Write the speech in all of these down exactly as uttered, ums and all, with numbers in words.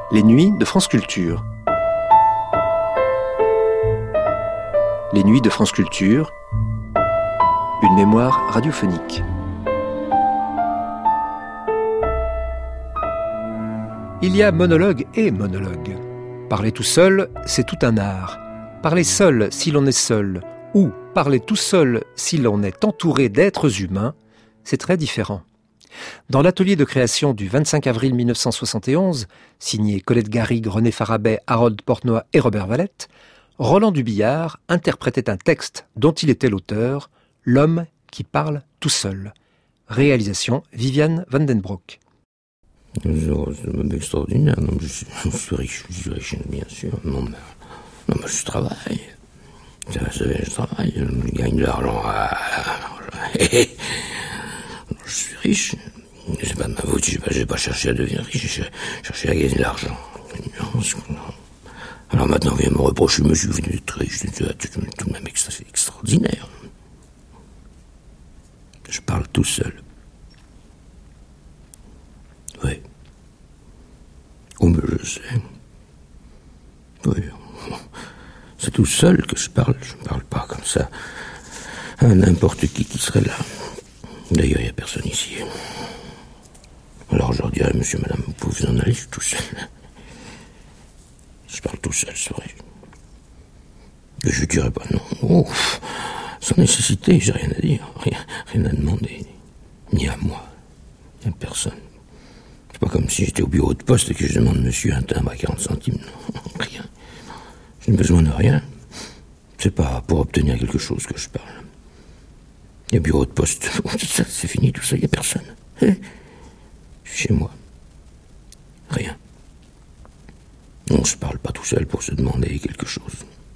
Les nuits de France Culture. Les nuits de France Culture, une mémoire radiophonique. Il y a monologue et monologue. Parler tout seul, c'est tout un art. Parler seul si l'on est seul, ou parler tout seul si l'on est entouré d'êtres humains, c'est très différent. Dans l'atelier de création du vingt-cinq avril mille neuf cent soixante et onze, signé Colette Garrigue, René Farabet, Harold Portnoy et Robert Valette, Roland Dubillard interprétait un texte dont il était l'auteur, L'homme qui parle tout seul. Réalisation Viviane Van Den Broek. C'est un homme extraordinaire. Non, je, suis, je suis riche, je suis riche, bien sûr. Non, mais, non, mais je travaille. Ça, ça, je travaille, je gagne de l'argent. Je suis riche. C'est pas de ma faute, je n'ai pas, pas cherché à devenir riche, j'ai cherché à gagner de l'argent. Alors maintenant, viens me reprocher, monsieur, vous êtes riche, c'est tout de même extraordinaire. Je parle tout seul. Oui. Oh, mais je sais. Oui. C'est tout seul que je parle. Je ne parle pas comme ça à n'importe qui qui serait là. D'ailleurs, il n'y a personne ici. Alors je leur dirais, monsieur, madame, vous pouvez vous en aller, je suis tout seul. Je parle tout seul, c'est vrai. Et je ne dirais pas non. Oh, sans nécessité, j'ai rien à dire. Rien, rien à demander. Ni à moi, ni à personne. C'est pas comme si j'étais au bureau de poste et que je demande monsieur un timbre à quarante centimes. Non, rien. Je n'ai besoin de rien. C'est pas pour obtenir quelque chose que je parle. Les bureaux de poste, ça, c'est fini, tout ça, il n'y a personne. Je suis chez moi. Rien. On ne se parle pas tout seul pour se demander quelque chose.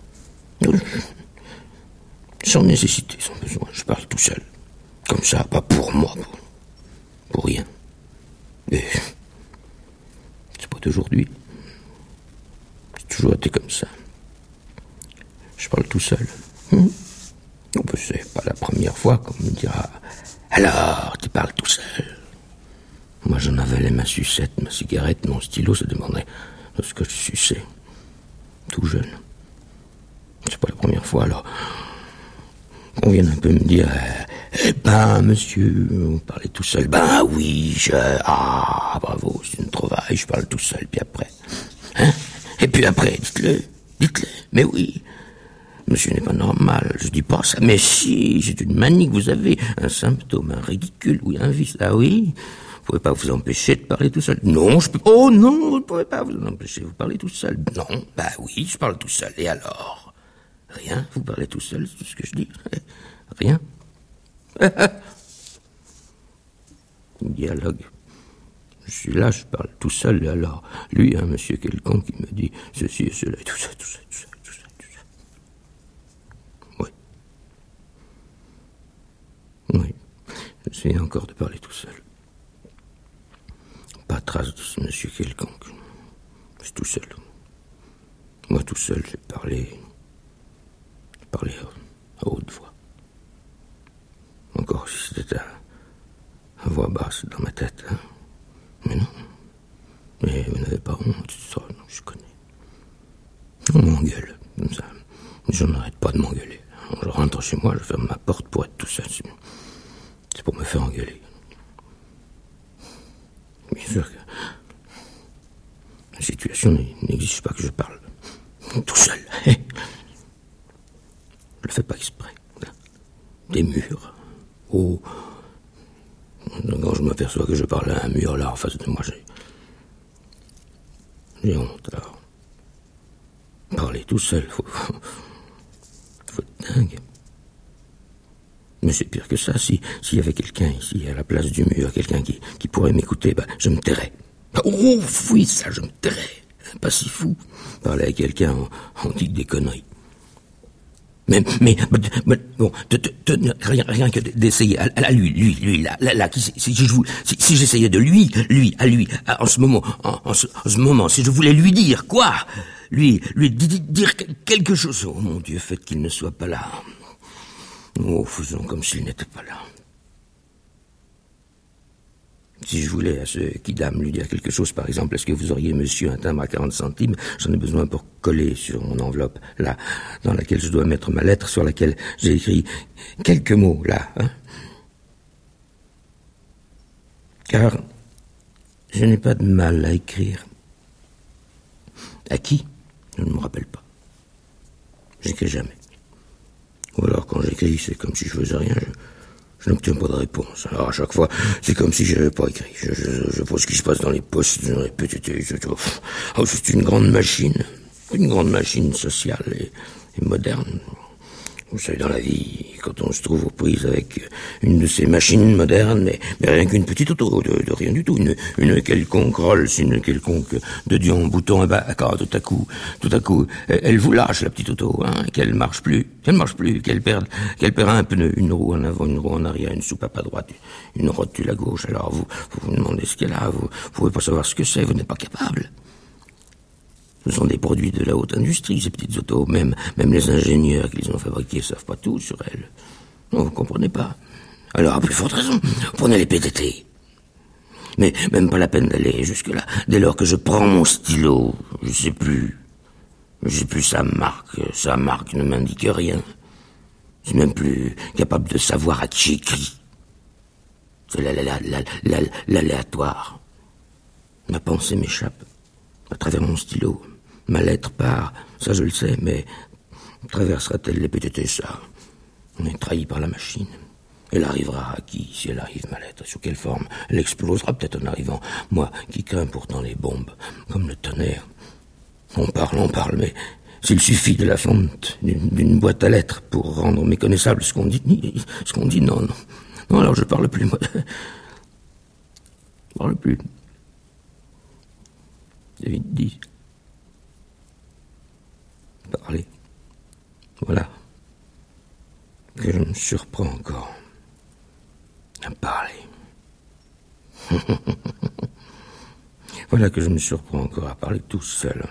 Sans nécessité, sans besoin, je parle tout seul. Comme ça, pas pour moi, pour, pour rien. Mais c'est pas d'aujourd'hui. C'est toujours été comme ça. Je parle tout seul. Hum. Non, c'est pas la première fois qu'on me dira « Alors, tu parles tout seul ?» Moi, j'en avalais ma sucette, ma cigarette, mon stylo, ça demandait de ce que je suçais. Tout jeune. C'est pas la première fois, alors qu'on vienne un peu me dire « Eh ben, monsieur, vous parlez tout seul. » Ben oui, je... Ah, bravo, c'est une trouvaille, je parle tout seul, puis après... Hein? Et puis après, dites-le, dites-le, mais oui... Monsieur n'est pas normal, je dis pas ça, mais si, c'est une manie que vous avez, un symptôme, un ridicule, oui, un vice, ah oui, vous pouvez pas vous empêcher de parler tout seul. Non, je peux, oh non, vous ne pouvez pas vous empêcher de vous parler tout seul. Non, bah oui, je parle tout seul, et alors? Rien, vous parlez tout seul, c'est tout ce que je dis, rien. Dialogue. Je suis là, je parle tout seul, et alors, lui, un monsieur quelconque qui me dit ceci et cela, et tout ça, tout ça, tout ça. Oui, j'essaie encore de parler tout seul. Pas trace de ce monsieur quelconque. Je suis tout seul. Moi tout seul, j'ai parlé... J'ai parlé à, à haute voix. Encore si c'était à, à voix basse dans ma tête. Hein. Mais non. Mais vous n'avez pas honte, ça, non, je connais. On m'engueule, comme ça. Je n'arrête pas de m'engueuler. Je rentre chez moi, je ferme ma porte pour être tout seul. C'est pour me faire engueuler. Bien sûr que la situation n'exige pas que je parle tout seul. Je le fais pas exprès. Des murs. Oh. Quand je m'aperçois que je parle à un mur là en face de moi, j'ai... J'ai honte alors. Parler tout seul, faut... faut être dingue. Mais c'est pire que ça, si s'il y avait quelqu'un ici, à la place du mur, quelqu'un qui, qui pourrait m'écouter, bah, je me tairais. Oh, oui, ça, je me tairais. Pas si fou. Parler à quelqu'un, on, on dit des conneries. Mais, mais, mais bon, te, te, te, rien, rien que d'essayer, à, à lui, lui, lui, là, là, là, qui, si, si, je, si, si j'essayais de lui, lui, à lui, à, en ce moment, en, en, ce, en ce moment, si je voulais lui dire, quoi? Lui, lui, dire quelque chose. Oh mon Dieu, faites qu'il ne soit pas là. Oh, faisons comme s'il n'était pas là. Si je voulais à ce quidam lui dire quelque chose, par exemple, est-ce que vous auriez, monsieur, un timbre à quarante centimes, j'en ai besoin pour coller sur mon enveloppe, là, dans laquelle je dois mettre ma lettre, sur laquelle j'ai écrit quelques mots, là, hein. Car je n'ai pas de mal à écrire. À qui? Je ne me rappelle pas. J'écris jamais. Ou alors, quand j'écris, c'est comme si je faisais rien, je... Je n'obtiens pas de réponse. Alors à chaque fois, c'est comme si je n'avais pas écrit. Je, je, je vois ce qui se passe dans les postes, je répète, je, je, oh, c'est une grande machine, une grande machine sociale et, et moderne. Vous savez, dans la vie, quand on se trouve aux prises avec une de ces machines modernes, mais, mais rien qu'une petite auto, de, de rien du tout, une, une quelconque Rolls, une quelconque de Dion bouton, et bah, d'accord, tout à coup, tout à coup, elle vous lâche, la petite auto, hein, qu'elle marche plus, qu'elle marche plus, qu'elle perde, qu'elle perd un pneu, une roue en avant, une roue en arrière, une soupape à droite, une rotule à gauche. Alors vous, vous vous demandez ce qu'elle a, vous, vous pouvez pas savoir ce que c'est, vous n'êtes pas capable. Ce sont des produits de la haute industrie, ces petites autos. Même, même les ingénieurs qui les ont fabriquées ne savent pas tout sur elles. Non, vous comprenez pas. Alors, à plus forte raison, prenez les P T T. Mais même pas la peine d'aller jusque-là. Dès lors que je prends mon stylo, je sais plus. Je sais plus sa marque. Sa marque ne m'indique rien. Je suis même plus capable de savoir à qui j'écris. C'est l'aléatoire. Ma pensée m'échappe à travers mon stylo. Ma lettre part, ça je le sais, mais traversera-t-elle les P T T, ça? On est trahi par la machine. Elle arrivera à qui, si elle arrive, ma lettre? Sous quelle forme? Elle explosera peut-être en arrivant. Moi, qui crains pourtant les bombes, comme le tonnerre. On parle, on parle, mais s'il suffit de la fonte d'une, d'une boîte à lettres pour rendre méconnaissable ce qu'on dit, ce qu'on dit, non, non. Non, alors je parle plus, moi. Je parle plus. David dit. Parler. Voilà. Que je me surprends encore à parler. Voilà que je me surprends encore à parler tout seul.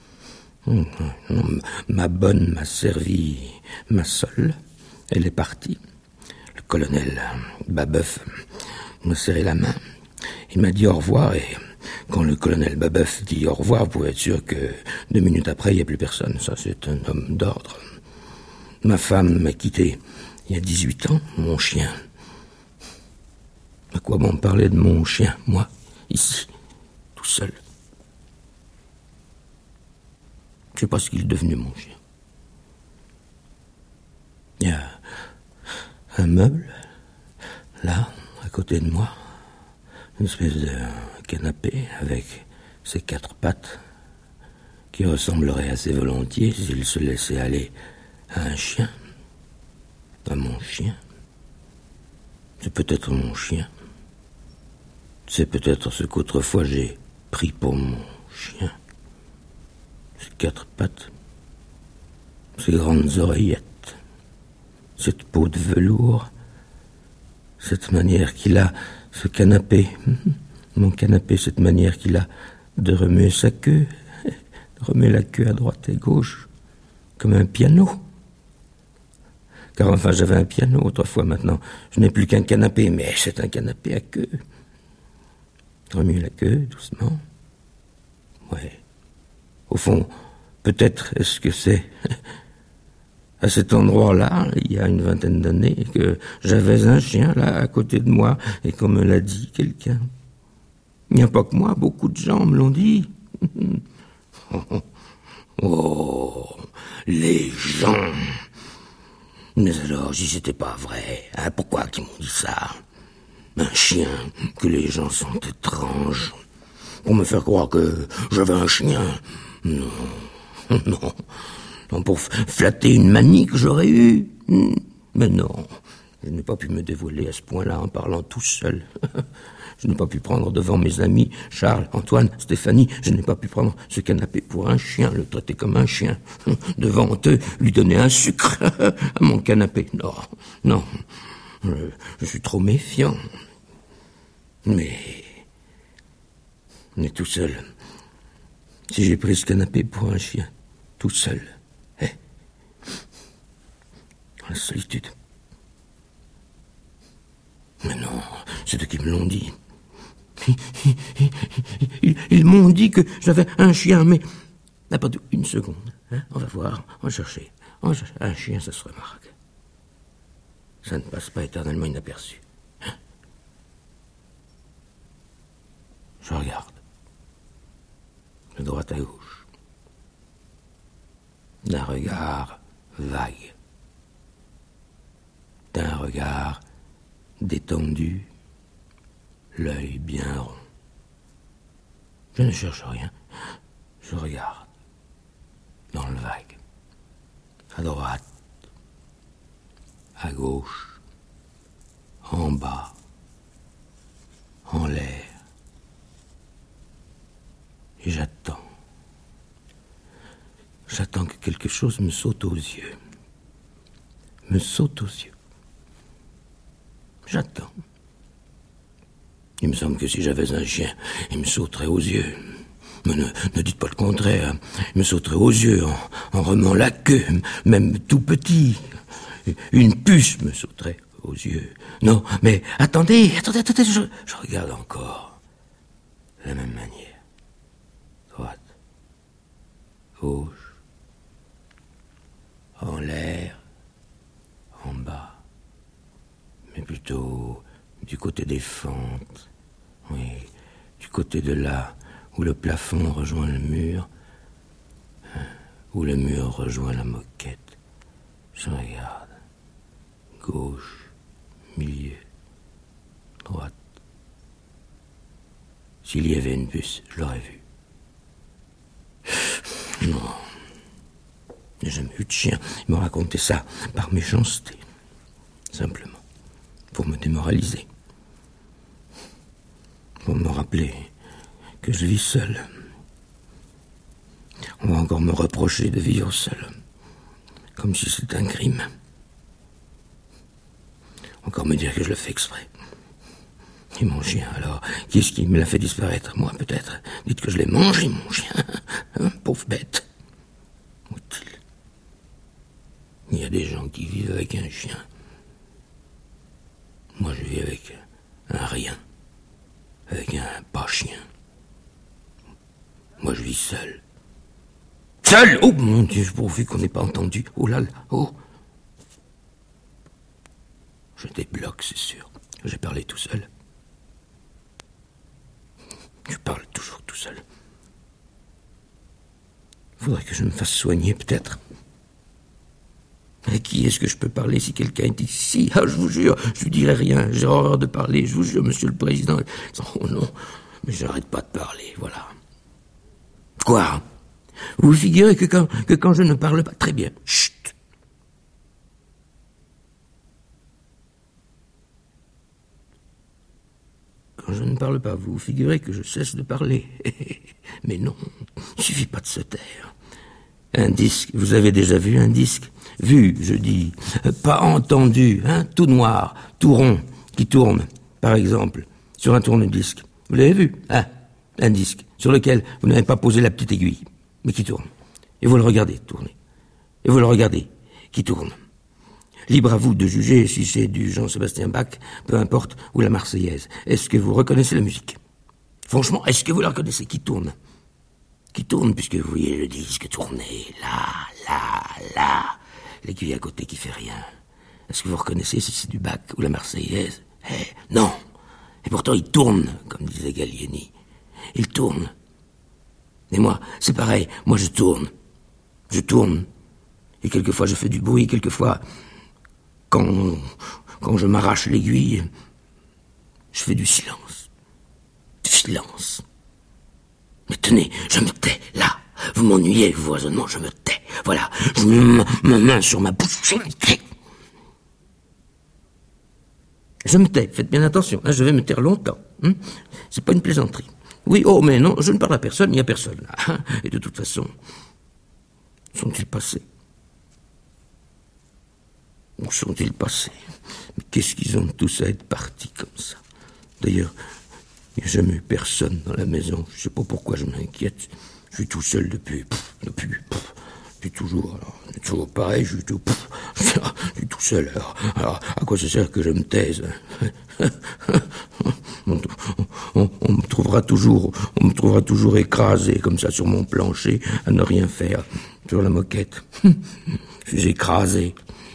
Ma bonne m'a servi ma sole. Elle est partie. Le colonel Babeuf m'a serré la main. Il m'a dit au revoir et... Quand le colonel Babeuf dit au revoir, vous pouvez être sûr que deux minutes après, il n'y a plus personne. Ça, c'est un homme d'ordre. Ma femme m'a quitté il y a dix-huit ans, mon chien. À quoi bon parler de mon chien, moi, ici, tout seul? Je ne sais pas ce qu'il est devenu, mon chien. Il y a un meuble, là, à côté de moi, une espèce de canapé avec ses quatre pattes qui ressemblerait assez volontiers s'il se laissait aller à un chien, à mon chien. C'est peut-être mon chien. C'est peut-être ce qu'autrefois j'ai pris pour mon chien. Ses quatre pattes, ses grandes oreillettes, cette peau de velours, cette manière qu'il a, ce canapé, mon canapé, cette manière qu'il a de remuer sa queue, de remuer la queue à droite et gauche, comme un piano. Car enfin, j'avais un piano autrefois, maintenant, je n'ai plus qu'un canapé, mais c'est un canapé à queue. Remuer la queue, doucement. Ouais. Au fond, peut-être est-ce que c'est à cet endroit-là, il y a une vingtaine d'années, que j'avais un chien là à côté de moi et qu'on me l'a dit quelqu'un. Il n'y a pas que moi, beaucoup de gens me l'ont dit. Oh, les gens. Mais alors, si c'était pas vrai, hein, pourquoi qu'ils m'ont dit ça? Un chien, que les gens sont étranges. Pour me faire croire que j'avais un chien. Non, non. Non, pour flatter une manie que j'aurais eue. Mais non, je n'ai pas pu me dévoiler à ce point-là en parlant tout seul. Je n'ai pas pu prendre devant mes amis, Charles, Antoine, Stéphanie, je n'ai pas pu prendre ce canapé pour un chien, le traiter comme un chien. Devant eux, lui donner un sucre à mon canapé. Non, non, je, je suis trop méfiant. Mais... Mais tout seul. Si j'ai pris ce canapé pour un chien, tout seul, eh, dans la solitude. Mais non, c'est eux qui me l'ont dit. Ils, ils m'ont dit que j'avais un chien, mais... N'a pas une seconde. Hein, on va voir, on va chercher. On va chercher. Un chien, ça se remarque. Ça ne passe pas éternellement inaperçu. Hein? Je regarde. De droite à gauche. D'un regard vague. D'un regard détendu, l'œil bien rond. Je ne cherche rien. Je regarde. Dans le vague. À droite. À gauche. En bas. En l'air. Et j'attends. J'attends que quelque chose me saute aux yeux. Me saute aux yeux. J'attends. Il me semble que si j'avais un chien, il me sauterait aux yeux. Mais ne, ne dites pas le contraire. Il me sauterait aux yeux en, en remuant la queue, même tout petit. Une puce me sauterait aux yeux. Non, mais attendez, attendez, attendez, je, je regarde encore. De la même manière. Droite. Gauche. En l'air. En bas. Mais plutôt du côté des fentes. Oui, du côté de là où le plafond rejoint le mur, où le mur rejoint la moquette. Je regarde. Gauche, milieu, droite. S'il y avait une puce, je l'aurais vue. Non. J'ai jamais eu de chien. Il m'a raconté ça par méchanceté. Simplement. Pour me démoraliser. Pour me rappeler que je vis seul. On va encore me reprocher de vivre seul. Comme si c'était un crime. Encore me dire que je le fais exprès. Et mon chien, alors, qui est-ce qui me l'a fait disparaître? Moi, peut-être. Dites que je l'ai mangé, mon chien. Hein, pauvre bête. Où est-il? Il y a des gens qui vivent avec un chien. Moi, je vis avec un rien. Avec un pas-chien. Moi, je vis seul. Seul! Oh, mon Dieu, pourvu qu'on n'ait pas entendu. Oh là là, oh. Je débloque, c'est sûr. J'ai parlé tout seul. Je parle toujours tout seul. Faudrait que je me fasse soigner, peut-être. À qui est-ce que je peux parler si quelqu'un est ici? Ah, je vous jure, je lui dirai rien. J'ai horreur de parler, je vous jure, monsieur le président. Oh non, mais j'arrête pas de parler, voilà. Quoi? Vous vous figurez que quand, que quand je ne parle pas... Très bien, chut. Quand je ne parle pas, vous vous figurez que je cesse de parler. Mais non, il suffit pas de se taire. Un disque, vous avez déjà vu un disque? Vu, je dis, pas entendu, hein, tout noir, tout rond, qui tourne, par exemple, sur un tourne-disque. Vous l'avez vu, hein? Un disque, sur lequel vous n'avez pas posé la petite aiguille, mais qui tourne. Et vous le regardez tourner. Et vous le regardez, qui tourne. Libre à vous de juger si c'est du Jean-Sébastien Bach, peu importe, ou la Marseillaise. Est-ce que vous reconnaissez la musique? Franchement, est-ce que vous la reconnaissez? Qui tourne? Qui tourne, puisque vous voyez le disque tourner, là, là, là. L'aiguille à côté qui fait rien. Est-ce que vous reconnaissez si c'est du Bach ou la Marseillaise? Eh, non. Et pourtant, il tourne, comme disait Gallieni. Il tourne. Et moi, c'est pareil. Moi, je tourne. Je tourne. Et quelquefois, je fais du bruit. Quelquefois, quand, quand je m'arrache l'aiguille, je fais du silence. Du silence. Mais tenez, je me tais, là. Vous m'ennuyez, vos raisonnements, je me tais. Voilà, je mets ma main sur ma bouche, je me tais. Je me tais, faites bien attention, hein, je vais me taire longtemps. Hein. C'est pas une plaisanterie. Oui, oh, mais non, je ne parle à personne, il n'y a personne là. Hein. Et de toute façon, sont-ils passés? Où sont-ils passés? Mais qu'est-ce qu'ils ont tous à être partis comme ça? D'ailleurs, il n'y a jamais eu personne dans la maison. Je ne sais pas pourquoi je m'inquiète. Je suis tout seul depuis... Pff, depuis... Pff, depuis toujours. Alors, c'est toujours pareil, je suis tout... Pff, je suis tout seul. Alors, alors, à quoi ça sert que je me taise? on, on, on, on me trouvera toujours, on me trouvera toujours écrasé, comme ça, sur mon plancher, à ne rien faire, sur la moquette. Je suis écrasé.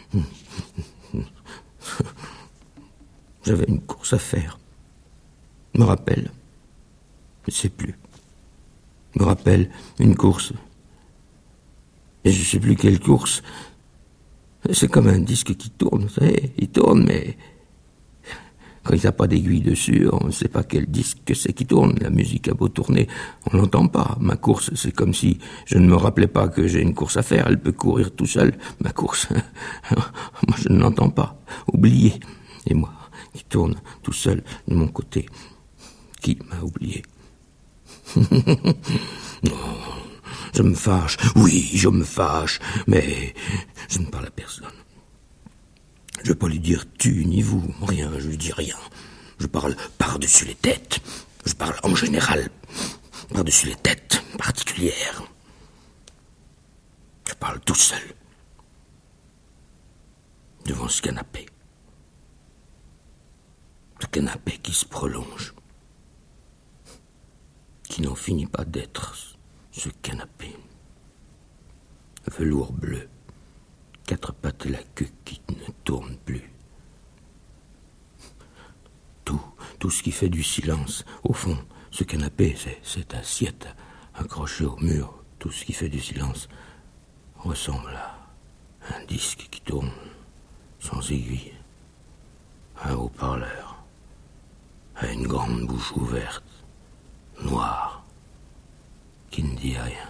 J'avais une course à faire. Je me rappelle. Je ne sais plus. Je me rappelle une course. Et je ne sais plus quelle course. C'est comme un disque qui tourne, vous savez. Il tourne, mais quand il n'y a pas d'aiguille dessus, on ne sait pas quel disque que c'est qui tourne. La musique a beau tourner, on l'entend pas. Ma course, c'est comme si je ne me rappelais pas que j'ai une course à faire. Elle peut courir tout seul, ma course. Moi, je ne l'entends pas. Oublié. Et moi, qui tourne tout seul de mon côté. Qui m'a oublié? Non, je me fâche. Oui, je me fâche. Mais je ne parle à personne. Je ne veux pas lui dire tu ni vous, rien, je lui dis rien. Je parle par-dessus les têtes. Je parle en général par-dessus les têtes particulières. Je parle tout seul. Devant ce canapé. Ce canapé qui se prolonge. Qui n'en finit pas d'être ce canapé. Velours bleu. Quatre pattes et la queue qui ne tourne plus. Tout, tout ce qui fait du silence. Au fond, ce canapé, c'est cette assiette accrochée au mur. Tout ce qui fait du silence ressemble à un disque qui tourne sans aiguille, à un haut-parleur, à une grande bouche ouverte, noire, qui ne dit rien.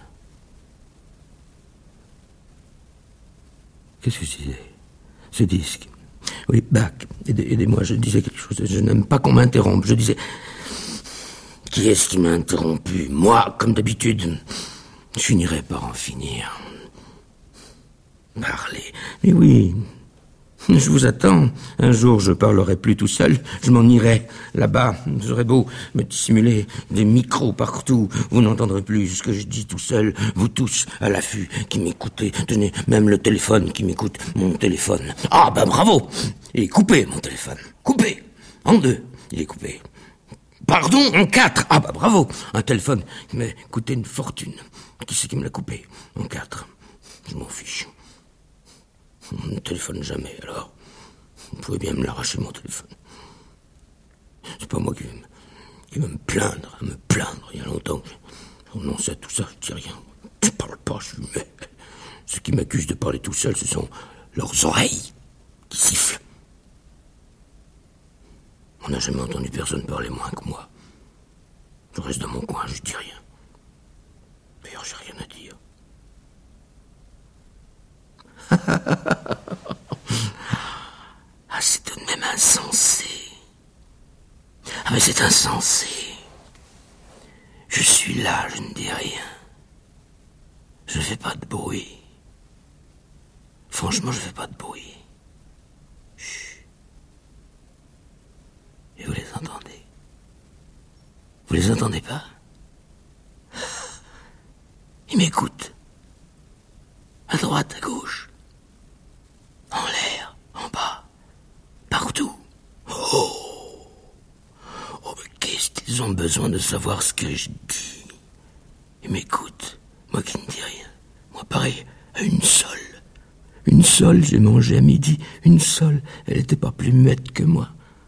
Qu'est-ce que je disais? Ce disque. Oui, Bach, aidez-moi, je disais quelque chose. Je n'aime pas qu'on m'interrompe. Je disais... Qui est-ce qui m'a interrompu? Moi, comme d'habitude. Je finirai par en finir. Parler. Mais oui, je vous attends. Un jour, je parlerai plus tout seul. Je m'en irai là-bas. J'aurais beau me dissimuler des micros partout. Vous n'entendrez plus ce que je dis tout seul. Vous tous, à l'affût, qui m'écoutez. Tenez, même le téléphone qui m'écoute. Mon téléphone. Ah, ben bravo! Il est coupé, mon téléphone. Coupé. En deux. Il est coupé. Pardon, en quatre. Ah, bah bravo. Un téléphone qui m'a coûté une fortune. Qui c'est qui me l'a coupé? En quatre. Je m'en fiche. On ne téléphone jamais, alors vous pouvez bien me l'arracher, mon téléphone. C'est pas moi qui vais me, qui vais me plaindre, me plaindre. Il y a longtemps que je renonce à tout ça, je dis rien. Je parle pas, je suis muet. Ceux qui m'accusent de parler tout seul, ce sont leurs oreilles qui sifflent. On n'a jamais entendu personne parler moins que moi. Je reste dans mon coin, je dis rien. D'ailleurs, j'ai rien à dire. Ah, c'est tout de même insensé. Ah, mais c'est insensé. Je suis là, je ne dis rien. Je ne fais pas de bruit. Franchement, je ne fais pas de bruit. Chut. Et vous les entendez? Vous les entendez pas? Ils m'écoutent. À droite, à gauche. En l'air, en bas, partout. Oh, oh, mais qu'est-ce qu'ils ont besoin de savoir ce que je dis? Ils m'écoutent, moi qui ne dis rien. Moi pareil, à une seule. Une seule, j'ai mangé à midi, une seule. Elle n'était pas plus muette que moi.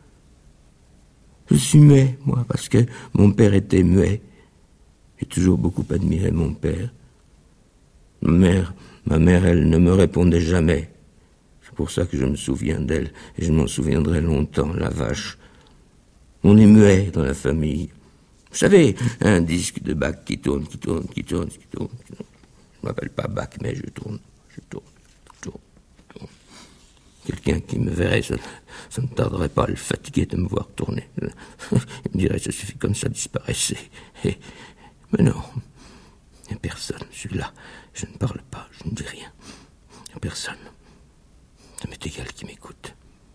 Je suis muet, moi, parce que mon père était muet. J'ai toujours beaucoup admiré mon père. Ma mère, ma mère, elle ne me répondait jamais. C'est pour ça que je me souviens d'elle, et je m'en souviendrai longtemps, la vache. On est muet dans la famille. Vous savez, un disque de Bach qui tourne, qui tourne, qui tourne, qui tourne. Qui tourne. Je ne m'appelle pas Bach, mais je tourne, je tourne, je tourne, je tourne. Quelqu'un qui me verrait, ça, ça ne tarderait pas à le fatiguer de me voir tourner. Il me dirait, ça suffit comme ça, disparaissez. Et, mais non, il n'y a personne, je suis là. Je ne parle pas, je ne dis rien. Il n'y a personne. Ça m'est égal qui m'écoute.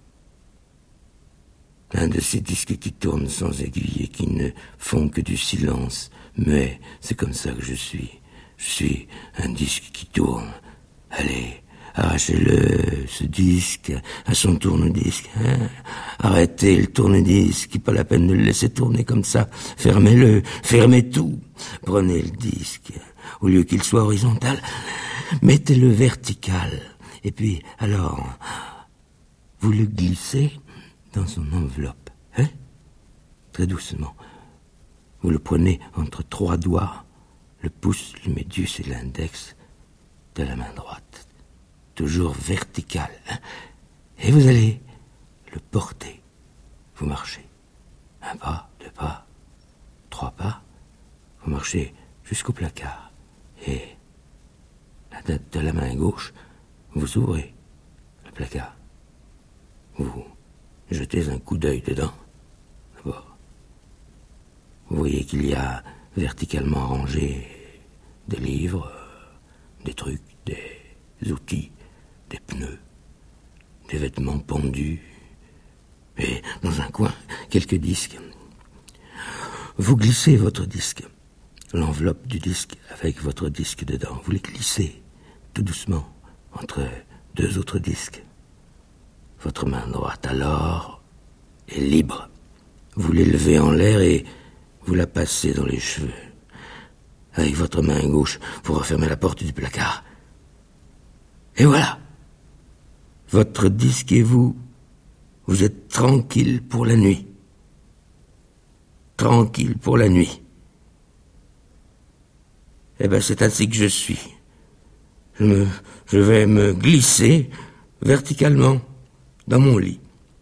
Un de ces disques qui tournent sans aiguille et qui ne font que du silence. Mais c'est comme ça que je suis. Je suis un disque qui tourne. Allez, Arrachez-le, ce disque, à son tourne-disque. Hein. Arrêtez le tourne-disque, pas la peine de le laisser tourner comme ça. Fermez-le, fermez tout. Prenez le disque, au lieu qu'il soit horizontal, mettez-le vertical. Et puis, alors, vous le glissez dans son enveloppe. Hein? Très doucement. Vous le prenez entre trois doigts, le pouce, le médius et l'index de la main droite. Toujours vertical. Hein? Et vous allez le porter. Vous marchez. Un pas, deux pas, trois pas. Vous marchez jusqu'au placard. Et la tête de la main gauche, vous ouvrez le placard. Vous jetez un coup d'œil dedans. D'abord, vous voyez qu'il y a verticalement rangé des livres, des trucs, des outils, des pneus, des vêtements pendus, et dans un coin, quelques disques. Vous glissez votre disque, l'enveloppe du disque avec votre disque dedans. Vous les glissez tout doucement entre deux autres disques. Votre main droite alors est libre. Vous l'élevez en l'air et vous la passez dans les cheveux. Avec votre main gauche, vous refermez la porte du placard. Et voilà. Votre disque et vous, vous êtes tranquille pour la nuit. Tranquille pour la nuit. Eh ben, c'est ainsi que je suis. Je me, je vais me glisser verticalement dans mon lit,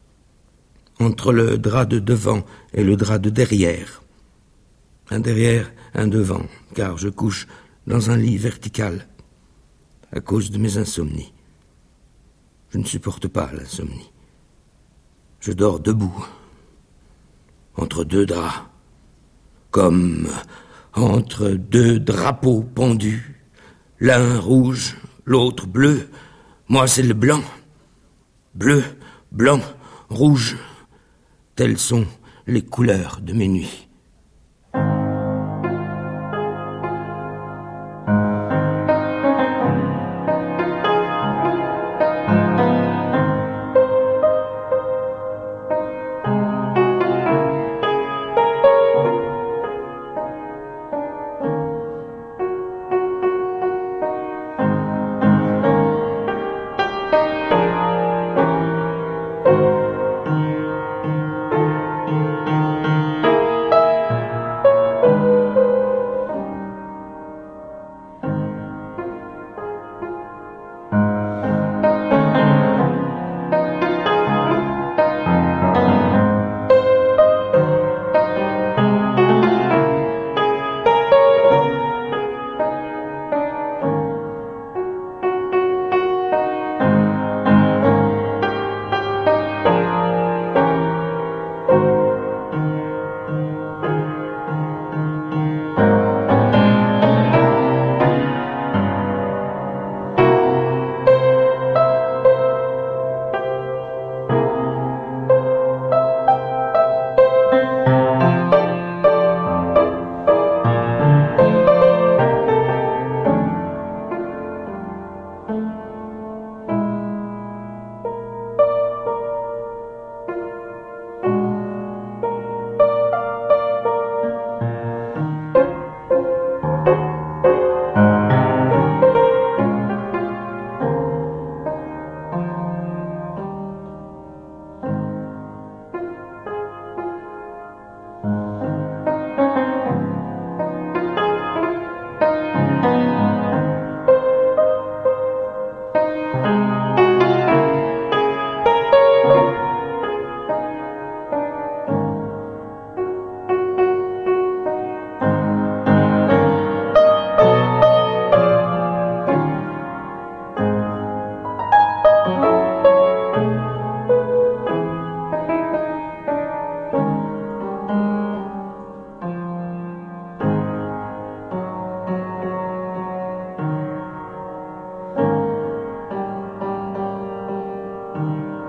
entre le drap de devant et le drap de derrière. Un derrière, un devant, car je couche dans un lit vertical, à cause de mes insomnies. Je ne supporte pas l'insomnie. Je dors debout, entre deux draps, comme entre deux drapeaux pendus, l'un rouge, l'autre bleu. Moi, c'est le blanc. Bleu, blanc, rouge, telles sont les couleurs de mes nuits.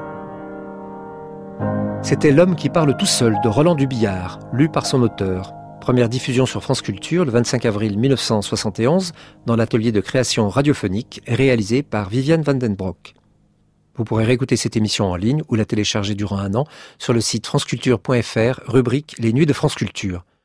C'était L'homme qui parle tout seul de Roland Dubillard, lu par son auteur. Première diffusion sur France Culture le vingt-cinq avril mille neuf cent soixante et onze dans l'atelier de création radiophonique réalisé par Viviane Van den Broek. Vous pourrez réécouter cette émission en ligne ou la télécharger durant un an sur le site franceculture point f r, rubrique Les Nuits de France Culture.